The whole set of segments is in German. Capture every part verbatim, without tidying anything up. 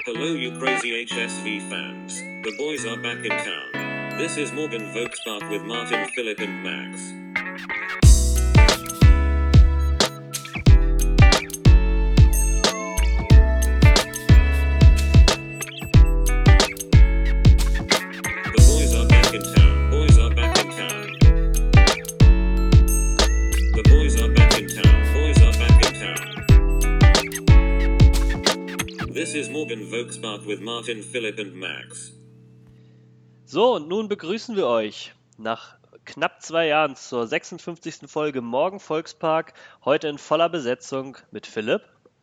Hello you crazy H S V fans, the boys are back in town. This is Morgan Volkspark with Martin, Philip and Max. The boys are back in town, boys are back in town. The boys are back in town, boys are back in town. This is Morgan Volkspark with Martin, Philip and Max. So, und nun begrüßen wir euch nach knapp zwei Jahren zur sechsundfünfzigsten Folge Morgen Volkspark, heute in voller Besetzung mit Philipp.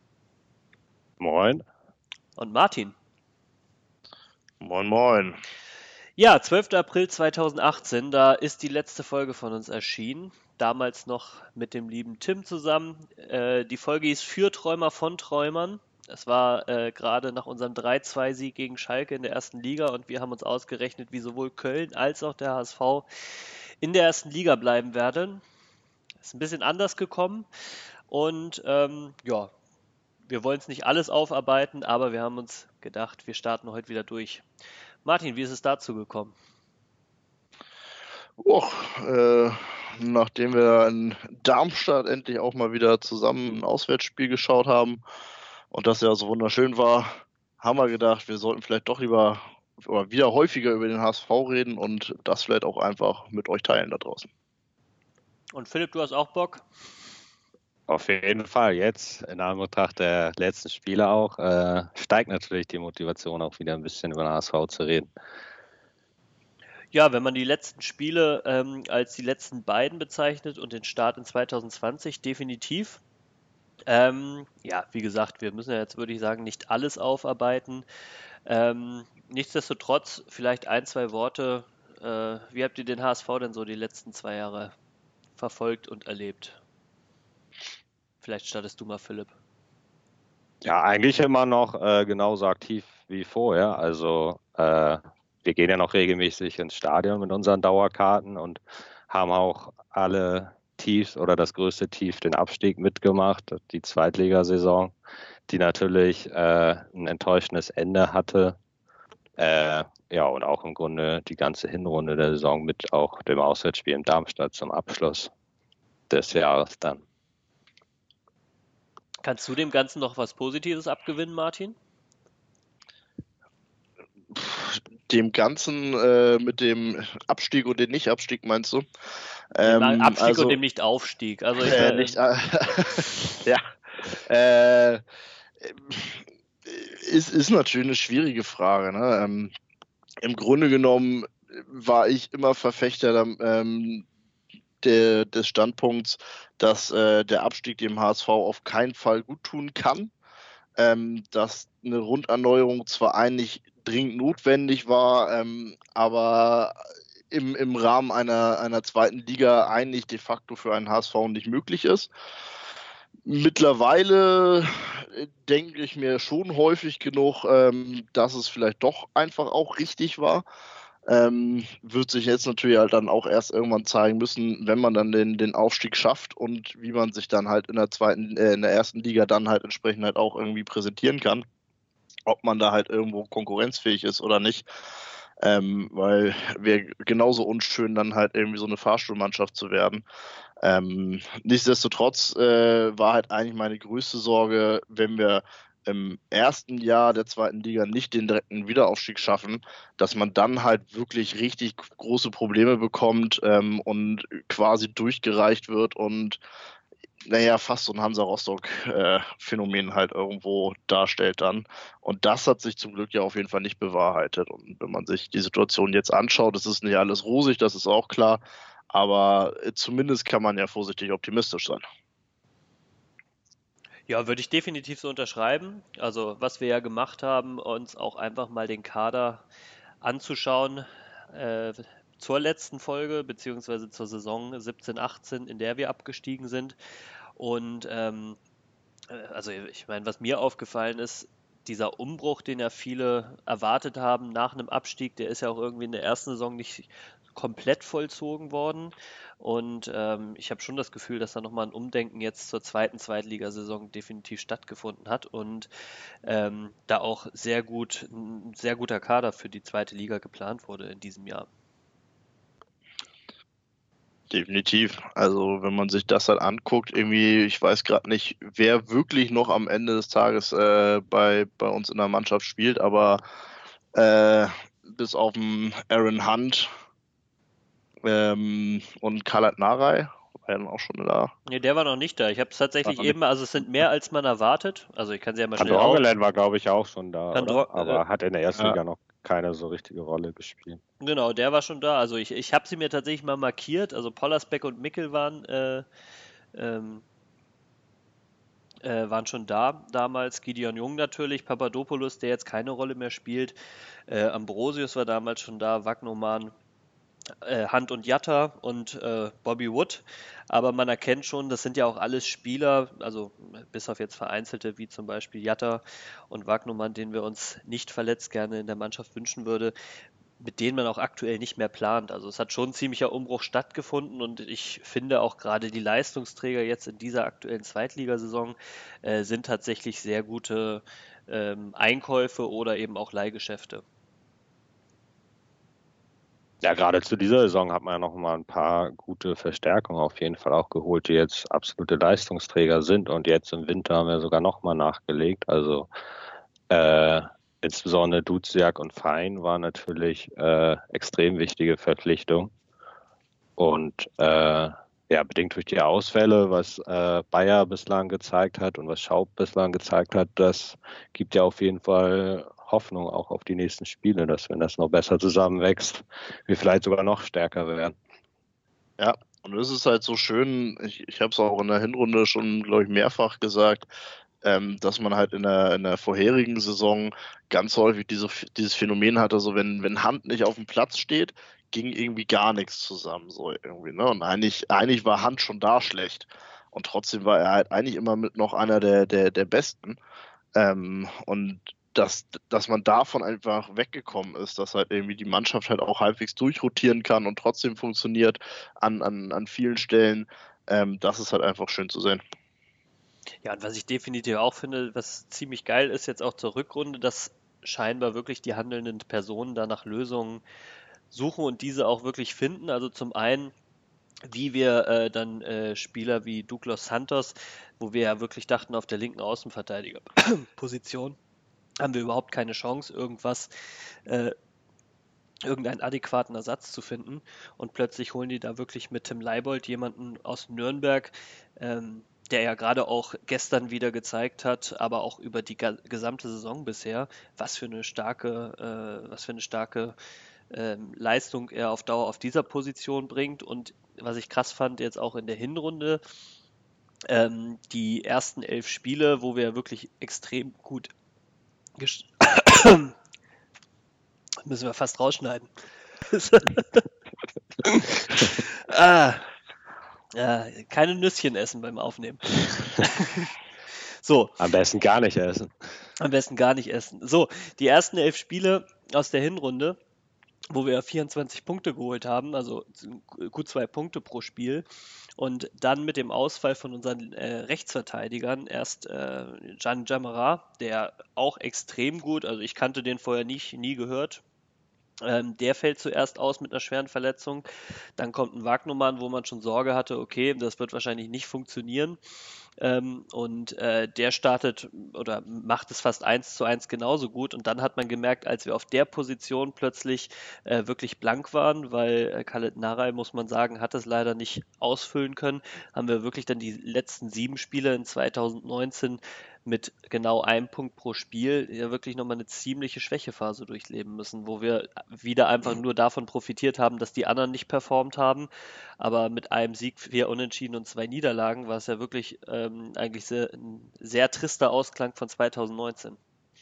Moin. Und Martin. Moin, moin. Ja, zwölfter April zweitausendachtzehn, da ist die letzte Folge von uns erschienen. Damals noch mit dem lieben Tim zusammen. Äh, die Folge hieß Für Träumer von Träumern. Es war äh, gerade nach unserem drei zwei Sieg gegen Schalke in der ersten Liga und wir haben uns ausgerechnet, wie sowohl Köln als auch der H S V in der ersten Liga bleiben werden. Ist ein bisschen anders gekommen und ähm, ja, wir wollen es nicht alles aufarbeiten, aber wir haben uns gedacht, wir starten heute wieder durch. Martin, wie ist es dazu gekommen? Och, äh, nachdem wir in Darmstadt endlich auch mal wieder zusammen ein Auswärtsspiel geschaut haben und das ja so wunderschön war, haben wir gedacht, wir sollten vielleicht doch lieber oder wieder häufiger über den H S V reden und das vielleicht auch einfach mit euch teilen da draußen. Und Philipp, du hast auch Bock? Auf jeden Fall, jetzt in Anbetracht der letzten Spiele auch, äh, steigt natürlich die Motivation auch wieder ein bisschen über den H S V zu reden. Ja, wenn man die letzten Spiele ähm, als die letzten beiden bezeichnet und den Start in zweitausendzwanzig, definitiv. Ähm, ja, wie gesagt, wir müssen ja jetzt, würde ich sagen, nicht alles aufarbeiten. Ähm, nichtsdestotrotz, vielleicht ein, zwei Worte. Äh, wie habt ihr den H S V denn so die letzten zwei Jahre verfolgt und erlebt? Vielleicht startest du mal, Philipp. Ja, eigentlich immer noch äh, genauso aktiv wie vorher. Also äh, wir gehen ja noch regelmäßig ins Stadion mit unseren Dauerkarten und haben auch alle Tiefs oder das größte Tief, den Abstieg mitgemacht, die Zweitligasaison, die natürlich äh, ein enttäuschendes Ende hatte. Äh, ja, und auch im Grunde die ganze Hinrunde der Saison mit auch dem Auswärtsspiel in Darmstadt zum Abschluss des Jahres dann. Kannst du dem Ganzen noch was Positives abgewinnen, Martin? Dem Ganzen äh, mit dem Abstieg und dem Nicht-Abstieg meinst du? Dem Ähm, Abstieg also, und dem Nicht-Aufstieg. Also ich, äh, äh, nicht, äh, ja, äh, ist, ist natürlich eine schwierige Frage. Ne? Ähm, Im Grunde genommen war ich immer Verfechter ähm, der, des Standpunkts, dass äh, der Abstieg dem H S V auf keinen Fall gut tun kann. Ähm, dass eine Runderneuerung zwar eigentlich dringend notwendig war, ähm, aber im, im Rahmen einer, einer zweiten Liga eigentlich de facto für einen H S V nicht möglich ist. Mittlerweile denke ich mir schon häufig genug, ähm, dass es vielleicht doch einfach auch richtig war. Ähm, wird sich jetzt natürlich halt dann auch erst irgendwann zeigen müssen, wenn man dann den, den Aufstieg schafft und wie man sich dann halt in der zweiten, äh, in der ersten Liga dann halt entsprechend halt auch irgendwie präsentieren kann, ob man da halt irgendwo konkurrenzfähig ist oder nicht. Ähm, weil wäre genauso unschön, dann halt irgendwie so eine Fahrstuhlmannschaft zu werden. Ähm, nichtsdestotrotz äh, war halt eigentlich meine größte Sorge, wenn wir im ersten Jahr der zweiten Liga nicht den direkten Wiederaufstieg schaffen, dass man dann halt wirklich richtig große Probleme bekommt ähm, und quasi durchgereicht wird und naja, fast so ein Hansa-Rostock-Phänomen äh, halt irgendwo darstellt dann. Und das hat sich zum Glück ja auf jeden Fall nicht bewahrheitet. Und wenn man sich die Situation jetzt anschaut, es ist nicht alles rosig, das ist auch klar, aber äh, zumindest kann man ja vorsichtig optimistisch sein. Ja, würde ich definitiv so unterschreiben. Also was wir ja gemacht haben, uns auch einfach mal den Kader anzuschauen äh, zur letzten Folge, beziehungsweise zur Saison siebzehn achtzehn, in der wir abgestiegen sind. Und ähm, also ich meine, was mir aufgefallen ist, dieser Umbruch, den ja viele erwartet haben nach einem Abstieg, der ist ja auch irgendwie in der ersten Saison nicht komplett vollzogen worden. Und ähm, ich habe schon das Gefühl, dass da nochmal ein Umdenken jetzt zur zweiten Zweitligasaison definitiv stattgefunden hat und ähm, da auch sehr gut, ein sehr guter Kader für die zweite Liga geplant wurde in diesem Jahr. Definitiv. Also wenn man sich das halt anguckt, irgendwie, ich weiß gerade nicht, wer wirklich noch am Ende des Tages äh, bei, bei uns in der Mannschaft spielt, aber äh, bis auf den Aaron Hunt ähm, und Khaled Narei waren auch schon da. Nee, der war noch nicht da. Ich habe es tatsächlich War eben, also es sind mehr als man erwartet. Also ich kann sie ja mal Van schnell auf. Drongelen war, glaube ich, auch schon da, Van oder? Dro- Aber äh, hat in der ersten ja. Liga noch keine so richtige Rolle gespielt. Genau, der war schon da. Also ich, ich habe sie mir tatsächlich mal markiert. Also Pollersbeck und Mickel waren, äh, ähm, äh, waren schon da damals. Gideon Jung natürlich, Papadopoulos, der jetzt keine Rolle mehr spielt. Äh, Ambrosius war damals schon da, Wagnoman, äh, Hunt und Jatta und äh, Bobby Wood. Aber man erkennt schon, das sind ja auch alles Spieler, also bis auf jetzt vereinzelte, wie zum Beispiel Jatta und Wagnoman, den wir uns nicht verletzt gerne in der Mannschaft wünschen würde, mit denen man auch aktuell nicht mehr plant. Also es hat schon ein ziemlicher Umbruch stattgefunden und ich finde auch gerade die Leistungsträger jetzt in dieser aktuellen Zweitligasaison äh, sind tatsächlich sehr gute ähm, Einkäufe oder eben auch Leihgeschäfte. Ja, gerade zu dieser Saison hat man ja noch mal ein paar gute Verstärkungen auf jeden Fall auch geholt, die jetzt absolute Leistungsträger sind. Und jetzt im Winter haben wir sogar noch mal nachgelegt. Also äh, insbesondere Duziak und Fein waren natürlich äh, extrem wichtige Verpflichtungen. Und äh, ja, bedingt durch die Ausfälle, was äh, Bayer bislang gezeigt hat und was Schaub bislang gezeigt hat, das gibt ja auf jeden Fall Hoffnung auch auf die nächsten Spiele, dass wenn das noch besser zusammenwächst, wir vielleicht sogar noch stärker werden. Ja, und es ist halt so schön, ich, ich habe es auch in der Hinrunde schon, glaube ich, mehrfach gesagt, ähm, dass man halt in der, in der vorherigen Saison ganz häufig diese, dieses Phänomen hatte, so wenn, wenn Hand nicht auf dem Platz steht, ging irgendwie gar nichts zusammen, so irgendwie, ne? Und eigentlich, eigentlich war Hand schon da schlecht. Und trotzdem war er halt eigentlich immer mit noch einer der, der, der Besten. Ähm, und dass, dass man davon einfach weggekommen ist, dass halt irgendwie die Mannschaft halt auch halbwegs durchrotieren kann und trotzdem funktioniert an, an, an vielen Stellen, ähm, das ist halt einfach schön zu sehen. Ja, und was ich definitiv auch finde, was ziemlich geil ist jetzt auch zur Rückrunde, dass scheinbar wirklich die handelnden Personen da nach Lösungen suchen und diese auch wirklich finden. Also zum einen, wie wir äh, dann äh, Spieler wie Douglas Santos, wo wir ja wirklich dachten, auf der linken Außenverteidigerposition haben wir überhaupt keine Chance, irgendwas, äh, irgendeinen adäquaten Ersatz zu finden. Und plötzlich holen die da wirklich mit Tim Leibold jemanden aus Nürnberg, ähm, der ja gerade auch gestern wieder gezeigt hat, aber auch über die ga- gesamte Saison bisher, was für eine starke, äh, was für eine starke ähm, Leistung er auf Dauer auf dieser Position bringt. Und was ich krass fand, jetzt auch in der Hinrunde, ähm, die ersten elf Spiele, wo wir wirklich extrem gut ges- müssen wir fast rausschneiden. ah, ja, keine Nüsschen essen beim Aufnehmen. So, Am besten gar nicht essen. am besten gar nicht essen. So, die ersten elf Spiele aus der Hinrunde, wo wir vierundzwanzig Punkte geholt haben, also gut zwei Punkte pro Spiel. Und dann mit dem Ausfall von unseren äh, Rechtsverteidigern erst äh, Can Jamara, der auch extrem gut, also ich kannte den vorher nicht, nie gehört. Ähm, der fällt zuerst aus mit einer schweren Verletzung. Dann kommt ein Wagnumann, wo man schon Sorge hatte, okay, das wird wahrscheinlich nicht funktionieren. Ähm, und äh, der startet oder macht es fast eins zu eins genauso gut. Und dann hat man gemerkt, als wir auf der Position plötzlich äh, wirklich blank waren, weil äh, Khaled Narei, muss man sagen, hat es leider nicht ausfüllen können, haben wir wirklich dann die letzten sieben Spiele in zweitausendneunzehn mit genau einem Punkt pro Spiel ja wirklich nochmal eine ziemliche Schwächephase durchleben müssen, wo wir wieder einfach nur davon profitiert haben, dass die anderen nicht performt haben. Aber mit einem Sieg, vier Unentschieden und zwei Niederlagen war es ja wirklich ähm, eigentlich sehr, ein sehr trister Ausklang von zweitausendneunzehn.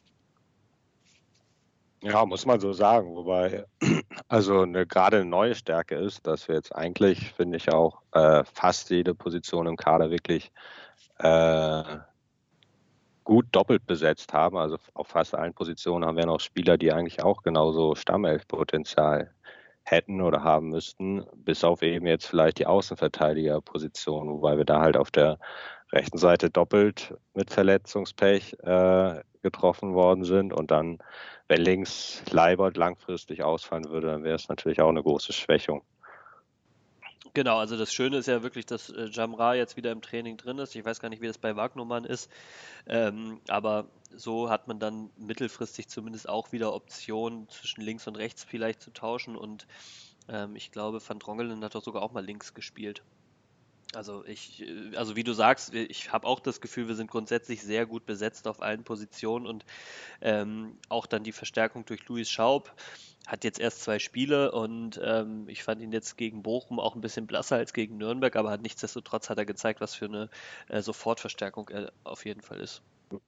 Ja, muss man so sagen. Wobei, also eine, gerade eine neue Stärke ist, dass wir jetzt eigentlich, finde ich auch, äh, fast jede Position im Kader wirklich äh, gut doppelt besetzt haben. Also auf fast allen Positionen haben wir noch Spieler, die eigentlich auch genauso Stammelf-Potenzial hätten oder haben müssten, bis auf eben jetzt vielleicht die Außenverteidigerposition, wobei wir da halt auf der rechten Seite doppelt mit Verletzungspech äh, getroffen worden sind und dann, wenn links Leibold langfristig ausfallen würde, dann wäre es natürlich auch eine große Schwächung. Genau, also das Schöne ist ja wirklich, dass äh, Jamra jetzt wieder im Training drin ist. Ich weiß gar nicht, wie das bei Wagnumann ist, ähm, aber so hat man dann mittelfristig zumindest auch wieder Optionen zwischen links und rechts vielleicht zu tauschen und ähm, ich glaube, Van Drongelen hat doch sogar auch mal links gespielt. Also ich, äh, also wie du sagst, ich habe auch das Gefühl, wir sind grundsätzlich sehr gut besetzt auf allen Positionen und ähm, auch dann die Verstärkung durch Luis Schaub hat jetzt erst zwei Spiele und ähm, ich fand ihn jetzt gegen Bochum auch ein bisschen blasser als gegen Nürnberg, aber hat nichtsdestotrotz hat er gezeigt, was für eine äh, Sofortverstärkung er auf jeden Fall ist.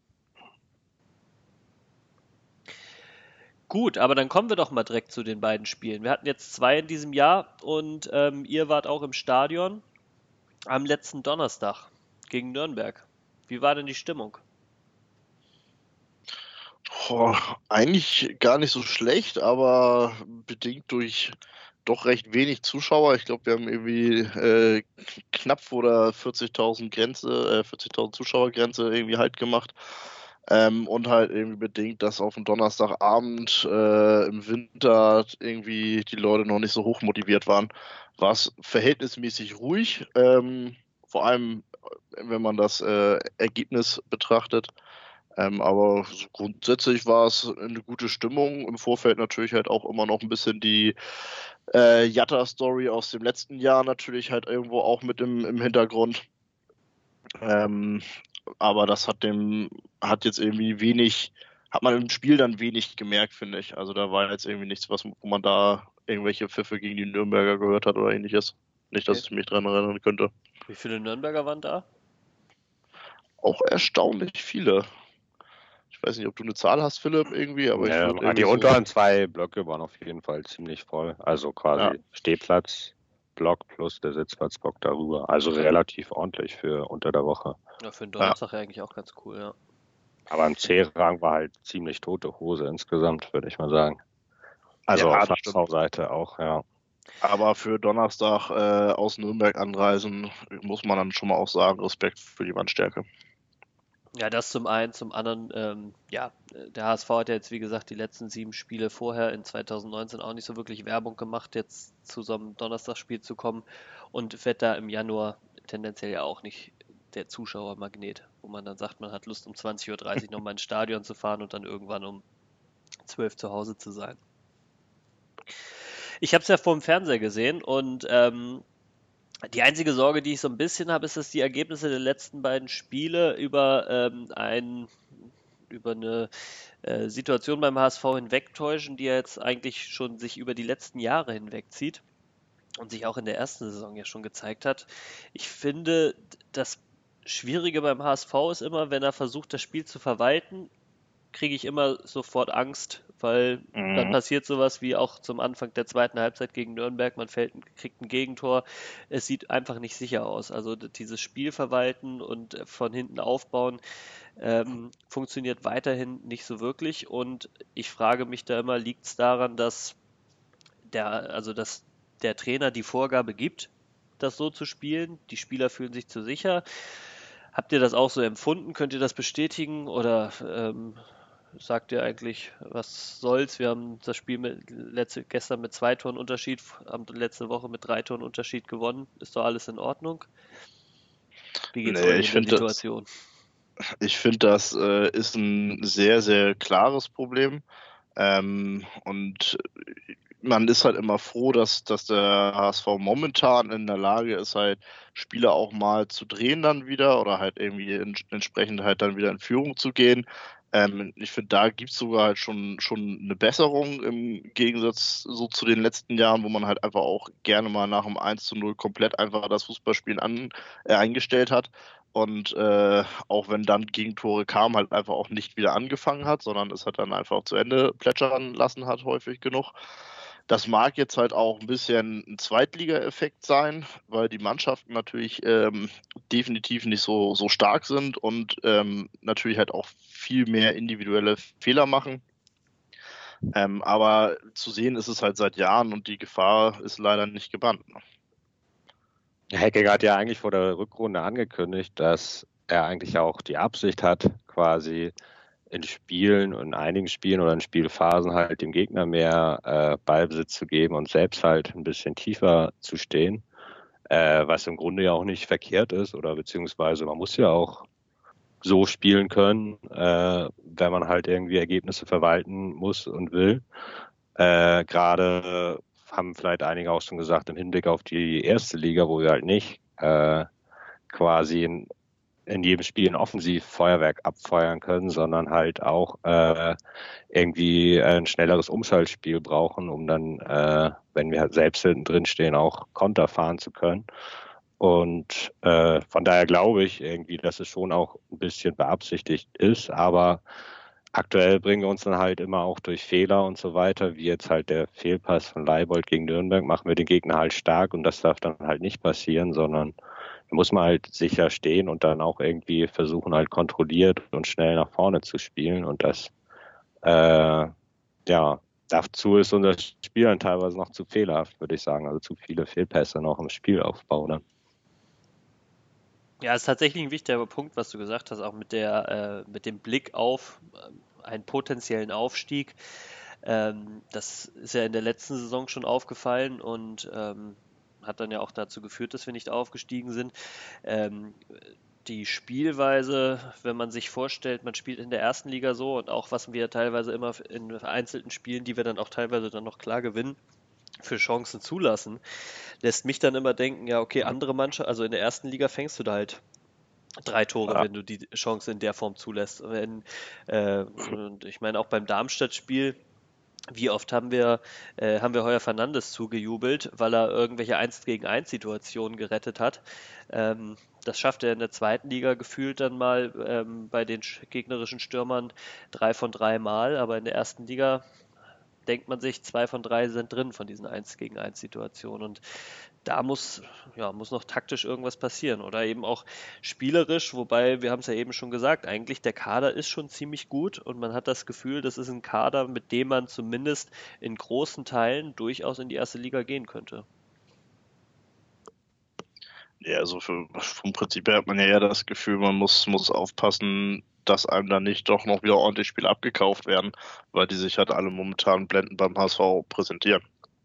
Gut, aber dann kommen wir doch mal direkt zu den beiden Spielen. Wir hatten jetzt zwei in diesem Jahr und ähm, ihr wart auch im Stadion am letzten Donnerstag gegen Nürnberg. Wie war denn die Stimmung? Boah, eigentlich gar nicht so schlecht, aber bedingt durch doch recht wenig Zuschauer. Ich glaube, wir haben irgendwie äh, knapp vor der vierzigtausend Grenze, äh, vierzigtausend Zuschauergrenze irgendwie halt gemacht. Ähm, und halt irgendwie bedingt, dass auf dem Donnerstagabend äh, im Winter irgendwie die Leute noch nicht so hoch motiviert waren, war es verhältnismäßig ruhig. Ähm, vor allem, wenn man das äh, Ergebnis betrachtet. Ähm, aber so grundsätzlich war es eine gute Stimmung. Im Vorfeld natürlich halt auch immer noch ein bisschen die äh, Jatta-Story aus dem letzten Jahr natürlich halt irgendwo auch mit im, im Hintergrund. Ähm, aber das hat dem, hat jetzt irgendwie wenig, hat man im Spiel dann wenig gemerkt, finde ich. Also da war jetzt irgendwie nichts, was, wo man da irgendwelche Pfiffe gegen die Nürnberger gehört hat oder ähnliches. Nicht, dass Okay. ich mich dran erinnern könnte. Wie viele Nürnberger waren da? Auch erstaunlich viele. Ich weiß nicht, ob du eine Zahl hast, Philipp, irgendwie, aber ich Ähm, würde irgendwie die so, unteren zwei Blöcke waren auf jeden Fall ziemlich voll. Also quasi ja, Stehplatzblock plus der Sitzplatzblock darüber. Also relativ ordentlich für unter der Woche. Ja, für den ja, Donnerstag eigentlich auch ganz cool, ja. Aber im C-Rang war halt ziemlich tote Hose insgesamt, würde ich mal sagen. Also ja, auf das der stimmt. V-Seite auch, ja. Aber für Donnerstag äh, aus Nürnberg anreisen, muss man dann schon mal auch sagen, Respekt für die Mannstärke. Ja, das zum einen, zum anderen, ähm, ja, der H S V hat ja jetzt, wie gesagt, die letzten sieben Spiele vorher in zwanzig neunzehn auch nicht so wirklich Werbung gemacht, jetzt zu so einem Donnerstagsspiel zu kommen und wird da im Januar tendenziell ja auch nicht der Zuschauermagnet, wo man dann sagt, man hat Lust um zwanzig Uhr dreißig nochmal ins Stadion zu fahren und dann irgendwann um zwölf zu Hause zu sein. Ich habe es ja vor dem Fernseher gesehen und ähm, die einzige Sorge, die ich so ein bisschen habe, ist, dass die Ergebnisse der letzten beiden Spiele über ähm, ein über eine äh, Situation beim H S V hinwegtäuschen, die ja jetzt eigentlich schon sich über die letzten Jahre hinwegzieht und sich auch in der ersten Saison ja schon gezeigt hat. Ich finde, das Schwierige beim H S V ist immer, wenn er versucht, das Spiel zu verwalten, kriege ich immer sofort Angst, weil dann Mhm. passiert sowas wie auch zum Anfang der zweiten Halbzeit gegen Nürnberg, man fällt, kriegt ein Gegentor, es sieht einfach nicht sicher aus. Also dieses Spiel verwalten und von hinten aufbauen ähm, funktioniert weiterhin nicht so wirklich und ich frage mich da immer, liegt es daran, dass der, also dass der Trainer die Vorgabe gibt, das so zu spielen, die Spieler fühlen sich zu sicher. Habt ihr das auch so empfunden? Könnt ihr das bestätigen oder ähm, sagt ihr eigentlich, was soll's? Wir haben das Spiel mit, letzte, gestern mit zwei Toren Unterschied, haben letzte Woche mit drei Toren Unterschied gewonnen. Ist doch alles in Ordnung? Wie geht's Nee, euch ich in der finde das, Situation? ich finde, das äh, ist ein sehr, sehr klares Problem. Ähm, und man ist halt immer froh, dass, dass der H S V momentan in der Lage ist, halt Spieler auch mal zu drehen dann wieder oder halt irgendwie in, entsprechend halt dann wieder in Führung zu gehen. Ähm, ich finde, da gibt es sogar halt schon, schon eine Besserung im Gegensatz so zu den letzten Jahren, wo man halt einfach auch gerne mal nach dem eins zu null komplett einfach das Fußballspielen an, äh, eingestellt hat. Und äh, auch wenn dann Gegentore kamen, halt einfach auch nicht wieder angefangen hat, sondern es hat dann einfach auch zu Ende plätschern lassen hat, häufig genug. Das mag jetzt halt auch ein bisschen ein Zweitliga-Effekt sein, weil die Mannschaften natürlich ähm, definitiv nicht so, so stark sind und ähm, natürlich halt auch viel mehr individuelle Fehler machen. Ähm, aber zu sehen ist es halt seit Jahren und die Gefahr ist leider nicht gebannt. Ne? Hecking hat ja eigentlich vor der Rückrunde angekündigt, dass er eigentlich auch die Absicht hat, quasi in Spielen, in einigen Spielen oder in Spielphasen halt dem Gegner mehr äh, Ballbesitz zu geben und selbst halt ein bisschen tiefer zu stehen, äh, was im Grunde ja auch nicht verkehrt ist oder beziehungsweise man muss ja auch so spielen können, äh, wenn man halt irgendwie Ergebnisse verwalten muss und will. Äh, Gerade haben vielleicht einige auch schon gesagt, im Hinblick auf die erste Liga, wo wir halt nicht äh, quasi in, in jedem Spiel ein Offensivfeuerwerk abfeuern können, sondern halt auch äh, irgendwie ein schnelleres Umschaltspiel brauchen, um dann, äh, wenn wir halt selbst hinten drin stehen, auch Konter fahren zu können. Und äh, von daher glaube ich irgendwie, dass es schon auch ein bisschen beabsichtigt ist, aber aktuell bringen wir uns dann halt immer auch durch Fehler und so weiter, wie jetzt halt der Fehlpass von Leibold gegen Nürnberg, machen wir den Gegner halt stark und das darf dann halt nicht passieren, sondern da muss man halt sicher stehen und dann auch irgendwie versuchen halt kontrolliert und schnell nach vorne zu spielen und das, äh, ja, dazu ist unser Spiel dann teilweise noch zu fehlerhaft, würde ich sagen, also zu viele Fehlpässe noch im Spielaufbau dann. Ja, ist tatsächlich ein wichtiger Punkt, was du gesagt hast, auch mit der, äh, mit dem Blick auf äh, einen potenziellen Aufstieg. Ähm, das ist ja in der letzten Saison schon aufgefallen und ähm, hat dann ja auch dazu geführt, dass wir nicht aufgestiegen sind. Ähm, die Spielweise, wenn man sich vorstellt, man spielt in der ersten Liga so und auch was wir teilweise immer in vereinzelten Spielen, die wir dann auch teilweise dann noch klar gewinnen, für Chancen zulassen, lässt mich dann immer denken, ja, okay, andere Mannschaften, also in der ersten Liga fängst du da halt drei Tore, Ja. wenn du die Chance in der Form zulässt. Wenn, äh, und ich meine, auch beim Darmstadt-Spiel, wie oft haben wir, äh, haben wir Heuer Fernandes zugejubelt, weil er irgendwelche eins gegen eins Situationen gerettet hat. Ähm, das schafft er in der zweiten Liga gefühlt dann mal ähm, bei den gegnerischen Stürmern drei von drei Mal, aber in der ersten Liga denkt man sich, zwei von drei sind drin von diesen eins gegen eins Situationen. Und da muss, ja, muss noch taktisch irgendwas passieren oder eben auch spielerisch, wobei wir haben es ja eben schon gesagt, eigentlich der Kader ist schon ziemlich gut und man hat das Gefühl, das ist ein Kader, mit dem man zumindest in großen Teilen durchaus in die erste Liga gehen könnte. Ja, also für, vom Prinzip her hat man ja eher das Gefühl, man muss, muss aufpassen, dass einem dann nicht doch noch wieder ordentlich Spiele abgekauft werden, weil die sich halt alle momentan blendend beim H S V präsentieren.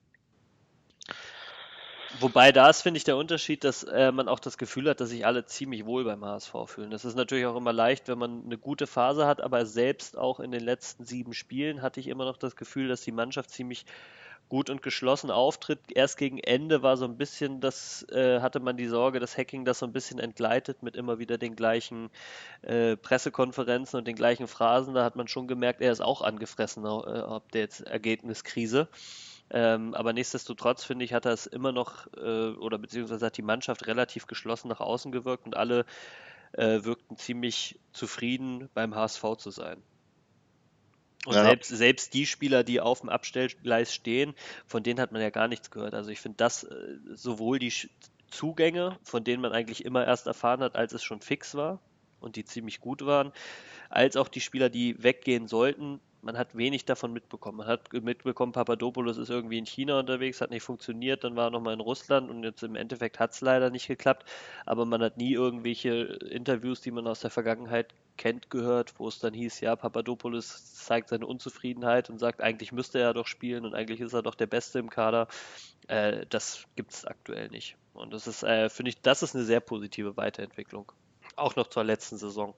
Wobei da ist, finde ich, der Unterschied, dass äh, man auch das Gefühl hat, dass sich alle ziemlich wohl beim H S V fühlen. Das ist natürlich auch immer leicht, wenn man eine gute Phase hat, aber selbst auch in den letzten sieben Spielen hatte ich immer noch das Gefühl, dass die Mannschaft ziemlich gut und geschlossen auftritt. Erst gegen Ende war so ein bisschen, das äh, hatte man die Sorge, dass Hacking das so ein bisschen entgleitet mit immer wieder den gleichen äh, Pressekonferenzen und den gleichen Phrasen. Da hat man schon gemerkt, er ist auch angefressen, äh, ob der jetzt Ergebniskrise. Ähm, aber nichtsdestotrotz finde ich, hat er es immer noch, äh, oder beziehungsweise hat die Mannschaft relativ geschlossen nach außen gewirkt und alle äh, wirkten ziemlich zufrieden, beim H S V zu sein. Und Ja, selbst, selbst die Spieler, die auf dem Abstellgleis stehen, von denen hat man ja gar nichts gehört. Also ich finde, das äh, sowohl die Sch- Zugänge, von denen man eigentlich immer erst erfahren hat, als es schon fix war und die ziemlich gut waren, als auch die Spieler, die weggehen sollten. Man hat wenig davon mitbekommen. Man hat mitbekommen, Papadopoulos ist irgendwie in China unterwegs, hat nicht funktioniert, dann war er nochmal in Russland und jetzt im Endeffekt hat es leider nicht geklappt. Aber man hat nie irgendwelche Interviews, die man aus der Vergangenheit kennt, gehört, wo es dann hieß, ja, Papadopoulos zeigt seine Unzufriedenheit und sagt, eigentlich müsste er doch spielen und eigentlich ist er doch der Beste im Kader. Äh, das gibt es aktuell nicht. Und das ist, äh, finde ich, das ist eine sehr positive Weiterentwicklung. Auch noch zur letzten Saison.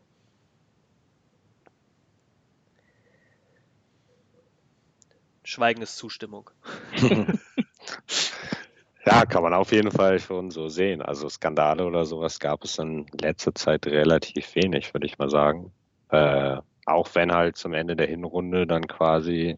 Schweigen ist Zustimmung. Ja, kann man auf jeden Fall schon so sehen. Also Skandale oder sowas gab es in letzter Zeit relativ wenig, würde ich mal sagen. Äh, auch wenn halt zum Ende der Hinrunde dann quasi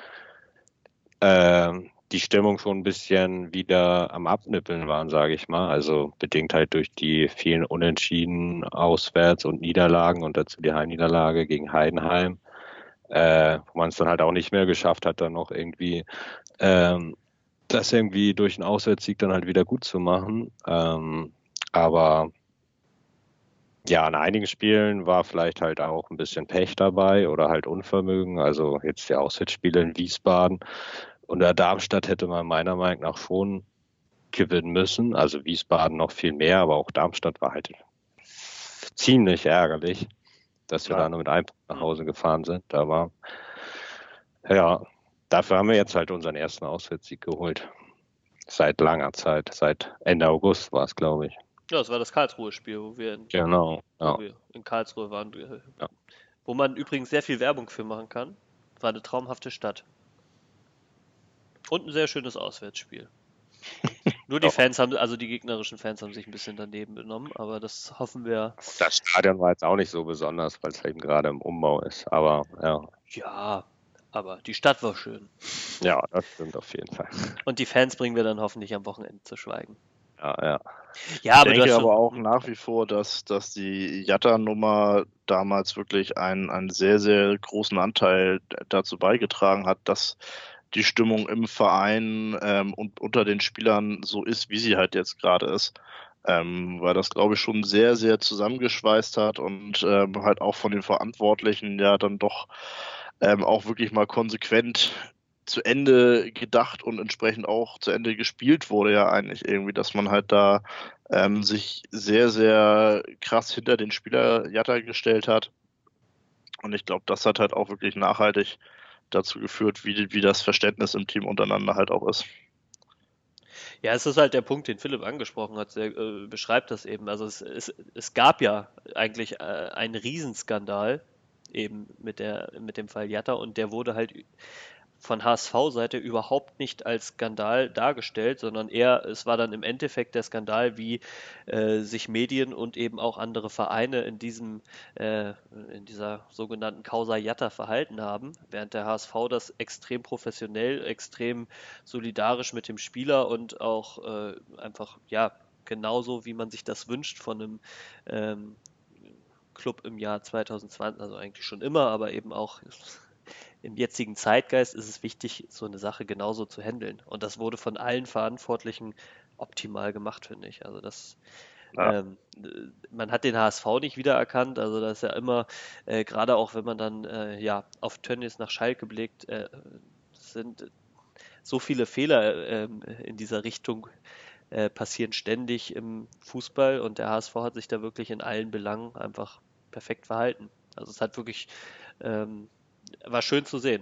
äh, die Stimmung schon ein bisschen wieder am Abnippeln waren, sage ich mal. Also bedingt halt durch die vielen Unentschieden auswärts und Niederlagen und dazu die Heimniederlage gegen Heidenheim, äh, wo man es dann halt auch nicht mehr geschafft hat, dann noch irgendwie ähm, das irgendwie durch einen Auswärtssieg dann halt wieder gut zu machen. Ähm, aber Ja, in einigen Spielen war vielleicht halt auch ein bisschen Pech dabei oder halt Unvermögen. Also jetzt die Auswärtsspiele in Wiesbaden und der Darmstadt hätte man meiner Meinung nach schon gewinnen müssen. Also Wiesbaden noch viel mehr, aber auch Darmstadt war halt ziemlich ärgerlich, dass wir Klar. da nur mit einem Punkt nach Hause gefahren sind. Aber ja, dafür haben wir jetzt halt unseren ersten Auswärtssieg geholt. Seit langer Zeit, seit Ende August war es, glaube ich. Ja, das war das Karlsruhe-Spiel, wo wir in, Genau. wo Ja. wir in Karlsruhe waren. Ja. Wo man übrigens sehr viel Werbung für machen kann. War eine traumhafte Stadt. Und ein sehr schönes Auswärtsspiel. Nur die Ja. Fans haben, also die gegnerischen Fans haben sich ein bisschen daneben benommen, aber das hoffen wir. Das Stadion war jetzt auch nicht so besonders, weil es eben gerade im Umbau ist. Aber ja. Ja, aber die Stadt war schön. Ja, das stimmt auf jeden Fall. Und die Fans bringen wir dann hoffentlich am Wochenende zu schweigen. Ja, ja. Ja, aber ich du denke hast schon, aber auch nach wie vor, dass, dass die Jatta-Nummer damals wirklich einen, einen sehr, sehr großen Anteil dazu beigetragen hat, dass die Stimmung im Verein ähm, und unter den Spielern so ist, wie sie halt jetzt gerade ist. Ähm, weil das, glaube ich, schon sehr, sehr zusammengeschweißt hat und ähm, halt auch von den Verantwortlichen ja dann doch ähm, auch wirklich mal konsequent zu Ende gedacht und entsprechend auch zu Ende gespielt wurde ja eigentlich irgendwie, dass man halt da ähm, sich sehr, sehr krass hinter den Spieler Jatta gestellt hat. Und ich glaube, das hat halt auch wirklich nachhaltig dazu geführt, wie, wie das Verständnis im Team untereinander halt auch ist. ja, es ist halt der Punkt, den Philipp angesprochen hat, der äh, beschreibt das eben. Also es, es, es gab ja eigentlich äh, einen Riesenskandal eben mit der, mit dem Fall Jatta und der wurde halt von H S V-Seite überhaupt nicht als Skandal dargestellt, sondern eher, es war dann im Endeffekt der Skandal, wie äh, sich Medien und eben auch andere Vereine in diesem, äh, in dieser sogenannten Causa Jatta verhalten haben, während der H S V das extrem professionell, extrem solidarisch mit dem Spieler und auch äh, einfach, ja, genauso wie man sich das wünscht von einem ähm, Club im Jahr zwanzig zwanzig, also eigentlich schon immer, aber eben auch im jetzigen Zeitgeist ist es wichtig, so eine Sache genauso zu handeln. Und das wurde von allen Verantwortlichen optimal gemacht, finde ich. Also das, Ja. ähm, man hat den H S V nicht wiedererkannt. Also das ist ja immer, äh, gerade auch wenn man dann äh, ja auf Tönnies nach Schalke blickt, äh, sind so viele Fehler äh, in dieser Richtung äh, passieren ständig im Fußball und der H S V hat sich da wirklich in allen Belangen einfach perfekt verhalten. Also es hat wirklich ähm, war schön zu sehen.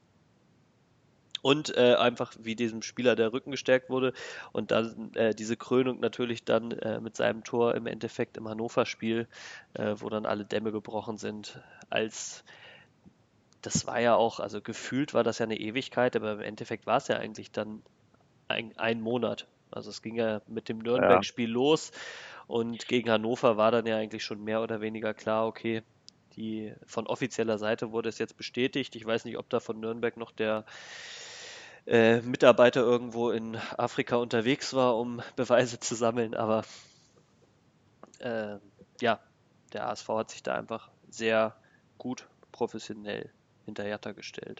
Und äh, einfach, wie diesem Spieler der Rücken gestärkt wurde und dann äh, diese Krönung natürlich dann äh, mit seinem Tor im Endeffekt im Hannover-Spiel, äh, wo dann alle Dämme gebrochen sind, als das war ja auch, also gefühlt war das ja eine Ewigkeit, aber im Endeffekt war es ja eigentlich dann ein, ein Monat. Also es ging ja mit dem Nürnberg-Spiel los und gegen Hannover war dann ja eigentlich schon mehr oder weniger klar, okay, die von offizieller Seite wurde es jetzt bestätigt. Ich weiß nicht, ob da von Nürnberg noch der äh, Mitarbeiter irgendwo in Afrika unterwegs war, um Beweise zu sammeln, aber äh, ja, der H S V hat sich da einfach sehr gut professionell hinter Jatta gestellt.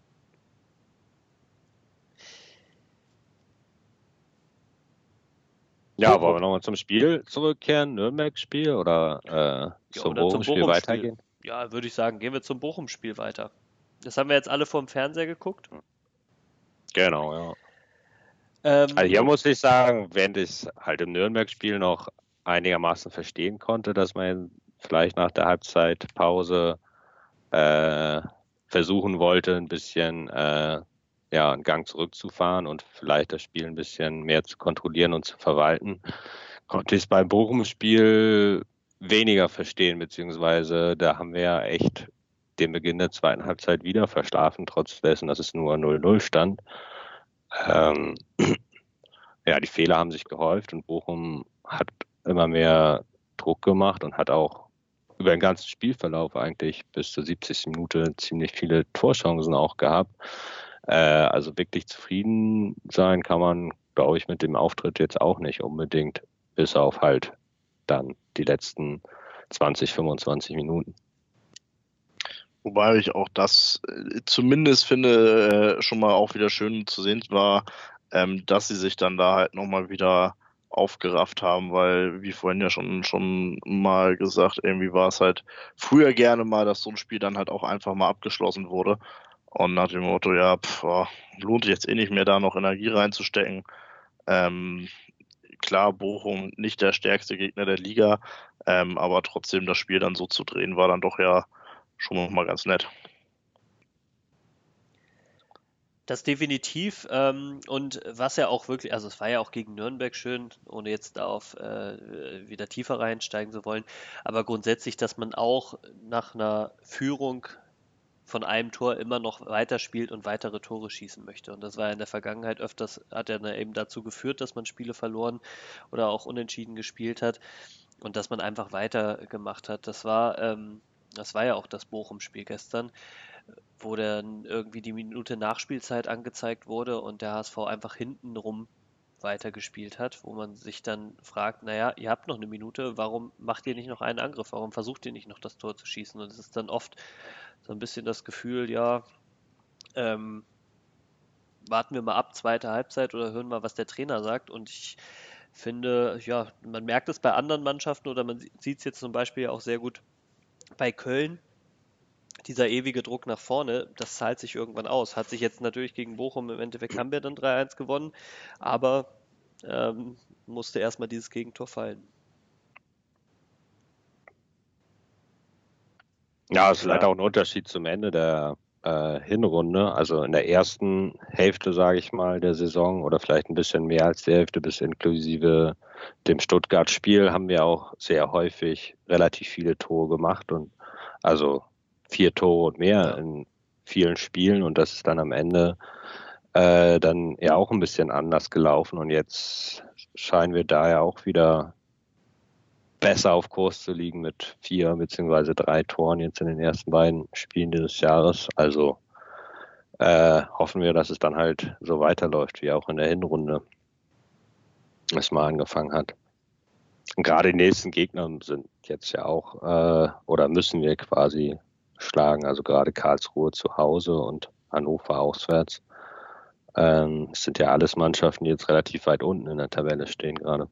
Ja, wollen wir nochmal zum Spiel zurückkehren, Nürnberg-Spiel oder äh, Ja, zum oder zum Bochum-Spiel Bochum-Spiel. weitergehen? Ja, würde ich sagen, gehen wir zum Bochum-Spiel weiter. Das haben wir jetzt alle vorm Fernseher geguckt. Genau, ja. Ähm, Also hier muss ich sagen, während ich es halt im Nürnberg-Spiel noch einigermaßen verstehen konnte, dass man vielleicht nach der Halbzeitpause äh, versuchen wollte, ein bisschen äh, ja, einen Gang zurückzufahren und vielleicht das Spiel ein bisschen mehr zu kontrollieren und zu verwalten, konnte ich es beim Bochum-Spiel weniger verstehen, beziehungsweise da haben wir ja echt den Beginn der zweiten Halbzeit wieder verschlafen, trotz dessen, dass es nur null null stand. Ähm, ja, die Fehler haben sich gehäuft und Bochum hat immer mehr Druck gemacht und hat auch über den ganzen Spielverlauf eigentlich bis zur siebzigsten Minute ziemlich viele Torchancen auch gehabt. Äh, also wirklich zufrieden sein kann man, glaube ich, mit dem Auftritt jetzt auch nicht unbedingt, bis auf halt dann die letzten zwanzig, fünfundzwanzig Minuten. Wobei ich auch das äh, zumindest finde, äh, schon mal auch wieder schön zu sehen war, ähm, dass sie sich dann da halt nochmal wieder aufgerafft haben, weil, wie vorhin ja schon, schon mal gesagt, irgendwie war es halt früher gerne mal, dass so ein Spiel dann halt auch einfach mal abgeschlossen wurde. Und nach dem Motto, ja, pff, oh, lohnt sich jetzt eh nicht mehr, da noch Energie reinzustecken. Ähm, klar, Bochum nicht der stärkste Gegner der Liga, ähm, aber trotzdem das Spiel dann so zu drehen, war dann doch ja schon mal ganz nett. Das definitiv. Ähm, und was ja auch wirklich, also es war ja auch gegen Nürnberg schön, ohne jetzt darauf äh, wieder tiefer reinsteigen zu wollen, aber grundsätzlich, dass man auch nach einer Führung von einem Tor immer noch weiterspielt und weitere Tore schießen möchte. Und das war in der Vergangenheit öfters, hat ja eben dazu geführt, dass man Spiele verloren oder auch unentschieden gespielt hat und dass man einfach weitergemacht hat. Das war, ähm, das war ja auch das Bochum-Spiel gestern, wo dann irgendwie die Minute Nachspielzeit angezeigt wurde und der H S V einfach hintenrum weitergespielt hat, wo man sich dann fragt, naja, ihr habt noch eine Minute, warum macht ihr nicht noch einen Angriff? Warum versucht ihr nicht noch das Tor zu schießen? Und es ist dann oft so ein bisschen das Gefühl, ja, ähm, warten wir mal ab, zweite Halbzeit oder hören mal, was der Trainer sagt. Und ich finde, ja, man merkt es bei anderen Mannschaften oder man sieht es jetzt zum Beispiel auch sehr gut bei Köln. Dieser ewige Druck nach vorne, das zahlt sich irgendwann aus. Hat sich jetzt natürlich gegen Bochum, im Endeffekt haben wir dann drei eins gewonnen, aber ähm, musste erstmal dieses Gegentor fallen. Ja, es ist vielleicht auch ein Unterschied zum Ende der äh, Hinrunde. Also in der ersten Hälfte, sage ich mal, der Saison oder vielleicht ein bisschen mehr als die Hälfte bis inklusive dem Stuttgart-Spiel haben wir auch sehr häufig relativ viele Tore gemacht und also vier Tore und mehr ja. in vielen Spielen und das ist dann am Ende äh, dann ja auch ein bisschen anders gelaufen und jetzt scheinen wir da ja auch wieder besser auf Kurs zu liegen mit vier beziehungsweise drei Toren jetzt in den ersten beiden Spielen dieses Jahres. Also äh, hoffen wir, dass es dann halt so weiterläuft, wie auch in der Hinrunde es mal angefangen hat. Und gerade die nächsten Gegner sind jetzt ja auch äh, oder müssen wir quasi schlagen. Also gerade Karlsruhe zu Hause und Hannover auswärts. Ähm, es sind ja alles Mannschaften, die jetzt relativ weit unten in der Tabelle stehen gerade.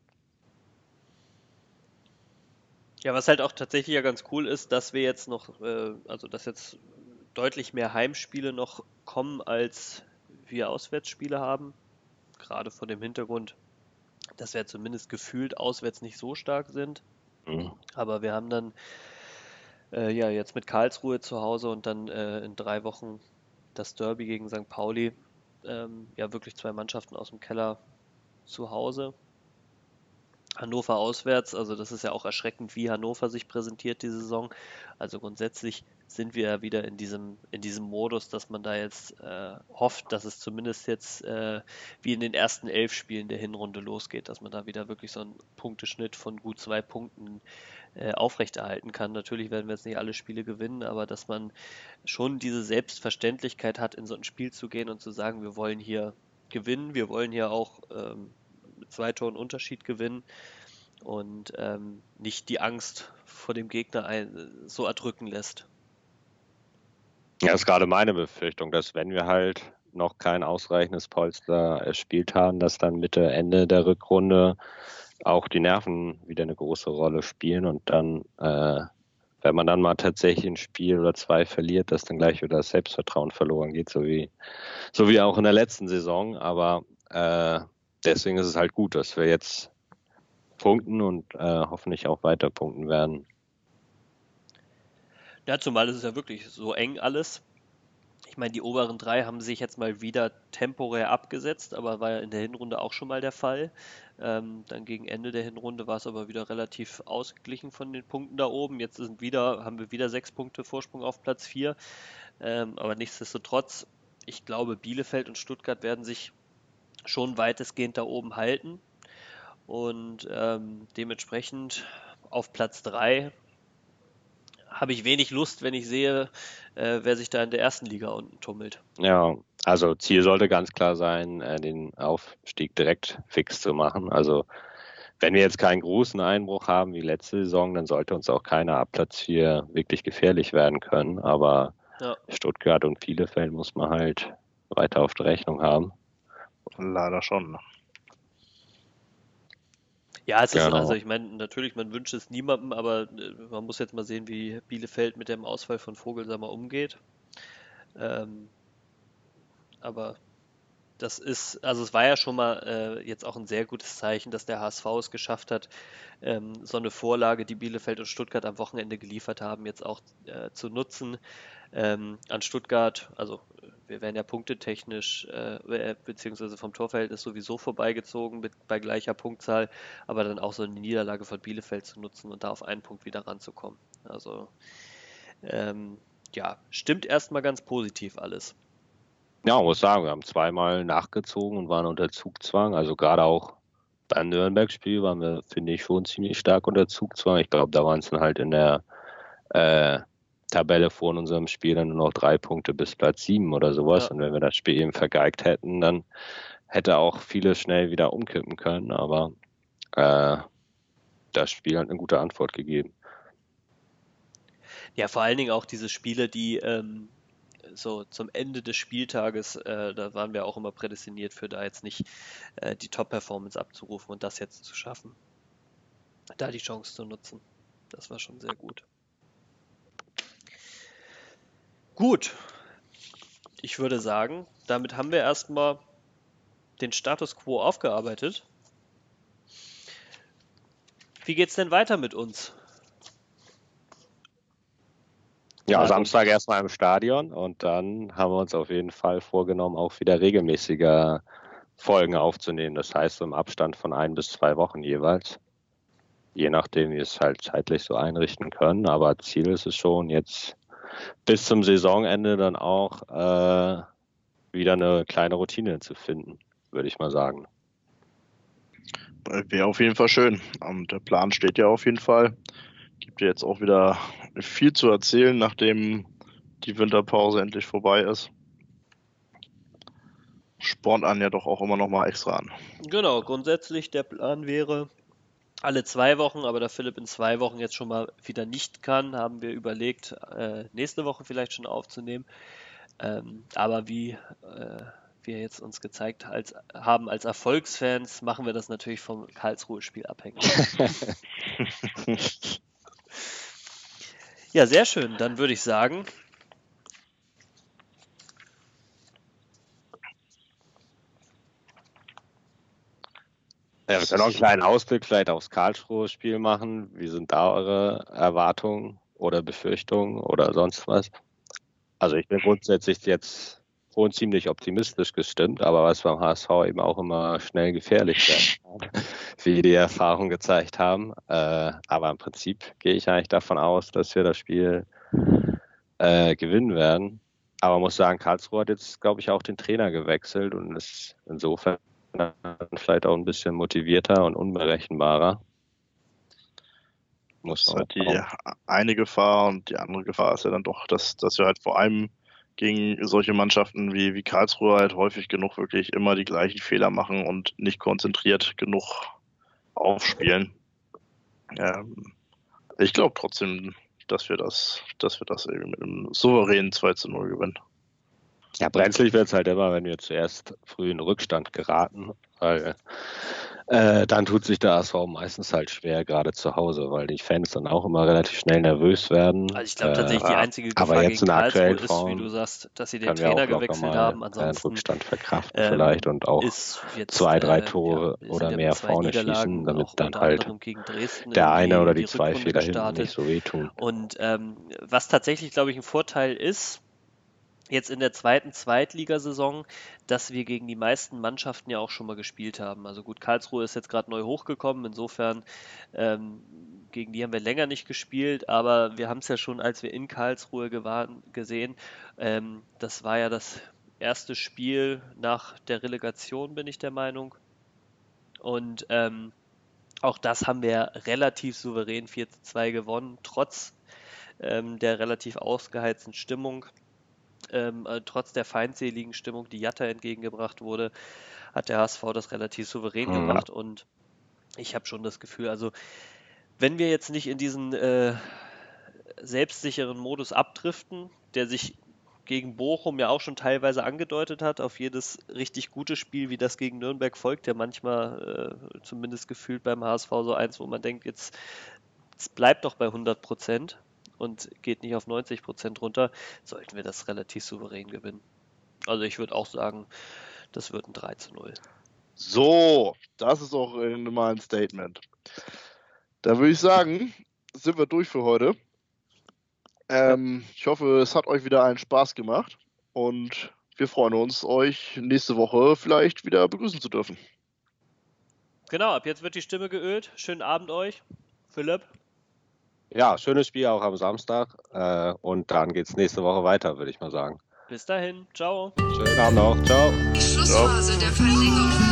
Ja, was halt auch tatsächlich ja ganz cool ist, dass wir jetzt noch, äh, also dass jetzt deutlich mehr Heimspiele noch kommen, als wir Auswärtsspiele haben. Gerade vor dem Hintergrund, dass wir zumindest gefühlt auswärts nicht so stark sind. Mhm. Aber wir haben dann äh, ja jetzt mit Karlsruhe zu Hause und dann äh, in drei Wochen das Derby gegen Sankt Pauli. Ähm, ja, wirklich zwei Mannschaften aus dem Keller zu Hause. Hannover auswärts, also das ist ja auch erschreckend, wie Hannover sich präsentiert die Saison. Also grundsätzlich sind wir ja wieder in diesem, in diesem Modus, dass man da jetzt äh, hofft, dass es zumindest jetzt äh, wie in den ersten elf Spielen der Hinrunde losgeht, dass man da wieder wirklich so einen Punkteschnitt von gut zwei Punkten äh, aufrechterhalten kann. Natürlich werden wir jetzt nicht alle Spiele gewinnen, aber dass man schon diese Selbstverständlichkeit hat, in so ein Spiel zu gehen und zu sagen, wir wollen hier gewinnen, wir wollen hier auch ähm, mit zwei Toren Unterschied gewinnen und ähm, nicht die Angst vor dem Gegner ein, so erdrücken lässt. Ja, das ist gerade meine Befürchtung, dass wenn wir halt noch kein ausreichendes Polster erspielt haben, dass dann Mitte, Ende der Rückrunde auch die Nerven wieder eine große Rolle spielen und dann, äh, wenn man dann mal tatsächlich ein Spiel oder zwei verliert, dass dann gleich wieder das Selbstvertrauen verloren geht, so wie, so wie auch in der letzten Saison, aber äh, deswegen ist es halt gut, dass wir jetzt punkten und äh, hoffentlich auch weiter punkten werden. Ja, zumal ist es ja wirklich so eng alles. Ich meine, die oberen drei haben sich jetzt mal wieder temporär abgesetzt, aber war ja in der Hinrunde auch schon mal der Fall. Ähm, dann gegen Ende der Hinrunde war es aber wieder relativ ausgeglichen von den Punkten da oben. Jetzt sind wieder, haben wir wieder sechs Punkte Vorsprung auf Platz vier. Ähm, aber nichtsdestotrotz, ich glaube, Bielefeld und Stuttgart werden sich schon weitestgehend da oben halten. Und ähm, dementsprechend auf Platz drei habe ich wenig Lust, wenn ich sehe, äh, wer sich da in der ersten Liga unten tummelt. Ja, also Ziel sollte ganz klar sein, äh, den Aufstieg direkt fix zu machen. Also wenn wir jetzt keinen großen Einbruch haben wie letzte Saison, dann sollte uns auch keiner ab Platz vier wirklich gefährlich werden können. Aber ja. Stuttgart und Bielefeld muss man halt weiter auf der Rechnung haben. Leider schon. Ja, es ist, Genau. also ich meine, natürlich, man wünscht es niemandem, aber äh, man muss jetzt mal sehen, wie Bielefeld mit dem Ausfall von Vogelsammer umgeht. Ähm, aber das ist, also es war ja schon mal äh, jetzt auch ein sehr gutes Zeichen, dass der H S V es geschafft hat, ähm, so eine Vorlage, die Bielefeld und Stuttgart am Wochenende geliefert haben, jetzt auch äh, zu nutzen. Ähm, an Stuttgart, also äh, wir wären ja punktetechnisch äh, äh, beziehungsweise vom Torverhältnis sowieso vorbeigezogen mit, bei gleicher Punktzahl, aber dann auch so eine Niederlage von Bielefeld zu nutzen und da auf einen Punkt wieder ranzukommen. Also ähm, ja, stimmt erstmal ganz positiv alles. Ja, man muss sagen, wir haben zweimal nachgezogen und waren unter Zugzwang. Also gerade auch beim Nürnberg-Spiel waren wir, finde ich, schon ziemlich stark unter Zugzwang. Ich glaube, da waren es dann halt in der äh, Tabelle vor unserem Spiel dann nur noch drei Punkte bis Platz sieben oder sowas. Ja. Und wenn wir das Spiel eben vergeigt hätten, dann hätte auch vieles schnell wieder umkippen können. Aber äh, das Spiel hat eine gute Antwort gegeben. Ja, vor allen Dingen auch diese Spiele, die ähm, so zum Ende des Spieltages, äh, da waren wir auch immer prädestiniert für, da jetzt nicht äh, die Top-Performance abzurufen und das jetzt zu schaffen, da die Chance zu nutzen. Das war schon sehr gut. Gut, ich würde sagen, damit haben wir erstmal den Status quo aufgearbeitet. Wie geht's denn weiter mit uns? Ja, Ja, Samstag erstmal im Stadion und dann haben wir uns auf jeden Fall vorgenommen, auch wieder regelmäßiger Folgen aufzunehmen. Das heißt, so im Abstand von ein bis zwei Wochen jeweils. Je nachdem, wie wir es halt zeitlich so einrichten können. Aber Ziel ist es schon, jetzt bis zum Saisonende dann auch äh, wieder eine kleine Routine zu finden, würde ich mal sagen. Wäre auf jeden Fall schön. Und der Plan steht ja auf jeden Fall. Gibt ja jetzt auch wieder viel zu erzählen, nachdem die Winterpause endlich vorbei ist. Spornt einen ja doch auch immer noch mal extra an. Genau, grundsätzlich der Plan wäre alle zwei Wochen, aber da Philipp in zwei Wochen jetzt schon mal wieder nicht kann, haben wir überlegt, äh, nächste Woche vielleicht schon aufzunehmen. Ähm, aber wie äh, wir jetzt uns gezeigt als, haben als Erfolgsfans, machen wir das natürlich vom Karlsruhe-Spiel abhängig. Ja, sehr schön. Dann würde ich sagen, Ja, wir können auch einen kleinen Ausblick vielleicht aufs Karlsruhe-Spiel machen. Wie sind da eure Erwartungen oder Befürchtungen oder sonst was? Also ich bin grundsätzlich jetzt schon ziemlich optimistisch gestimmt, aber was beim H S V eben auch immer schnell gefährlich werden kann, wie die Erfahrungen gezeigt haben. Äh, aber im Prinzip gehe ich eigentlich davon aus, dass wir das Spiel äh, gewinnen werden. Aber man muss sagen, Karlsruhe hat jetzt, glaube ich, auch den Trainer gewechselt und ist insofern vielleicht auch ein bisschen motivierter und unberechenbarer. Muss Das ist man halt die auch. eine Gefahr und die andere Gefahr ist ja dann doch, dass, dass wir halt vor allem gegen solche Mannschaften wie, wie Karlsruhe halt häufig genug wirklich immer die gleichen Fehler machen und nicht konzentriert genug aufspielen. Ähm, ich glaube trotzdem, dass wir das, dass wir das irgendwie mit einem souveränen zwei zu null gewinnen. Ja, brenzlig wird es halt immer, wenn wir zuerst früh in Rückstand geraten, weil äh, dann tut sich der H S V meistens halt schwer, gerade zu Hause, weil die Fans dann auch immer relativ schnell nervös werden. also ich glaube Äh, tatsächlich die einzige aber Gefahr jetzt gegen in der Karlsruhe aktuellen ist, wie Form du sagst, dass sie den können wir Trainer auch locker gewechselt mal haben. einen Ansonsten Rückstand verkraften ähm, vielleicht und auch ist jetzt, zwei, drei äh, Tore ja, wir oder sind ja mehr mit zwei vorne schießen, Niederlagen, damit auch dann unter halt anderem gegen Dresden der in eine die, oder in die die zwei Rückrunde Fehler hinten nicht gestartet. so wehtun. Und ähm, was tatsächlich, glaube ich, ein Vorteil ist, jetzt in der zweiten Zweitligasaison, dass wir gegen die meisten Mannschaften ja auch schon mal gespielt haben. Also gut, Karlsruhe ist jetzt gerade neu hochgekommen, insofern ähm, gegen die haben wir länger nicht gespielt, aber wir haben es ja schon, als wir in Karlsruhe gewahren, gesehen. Ähm, das war ja das erste Spiel nach der Relegation, bin ich der Meinung. Und ähm, auch das haben wir relativ souverän vier zu zwei gewonnen, trotz ähm, der relativ ausgeheizten Stimmung. Ähm, äh, trotz der feindseligen Stimmung, die Jatta entgegengebracht wurde, hat der H S V das relativ souverän Mhm. gemacht und ich habe schon das Gefühl, also wenn wir jetzt nicht in diesen äh, selbstsicheren Modus abdriften, der sich gegen Bochum ja auch schon teilweise angedeutet hat, auf jedes richtig gute Spiel wie das gegen Nürnberg folgt ja manchmal, äh, zumindest gefühlt beim H S V so eins, wo man denkt, jetzt, jetzt bleibt doch bei hundert Prozent und geht nicht auf neunzig Prozent runter, sollten wir das relativ souverän gewinnen. Also ich würde auch sagen, das wird ein drei zu null. So, das ist auch äh, mal ein Statement. Da würde ich sagen, sind wir durch für heute. Ähm, ich hoffe, es hat euch wieder einen Spaß gemacht und wir freuen uns, euch nächste Woche vielleicht wieder begrüßen zu dürfen. Genau, ab jetzt wird die Stimme geölt. Schönen Abend euch. Philipp? Ja, schönes Spiel auch am Samstag äh, und dann geht's nächste Woche weiter, würde ich mal sagen. Bis dahin. Ciao. Schönen Abend noch. Ciao. Schlussphase der Verlängerung.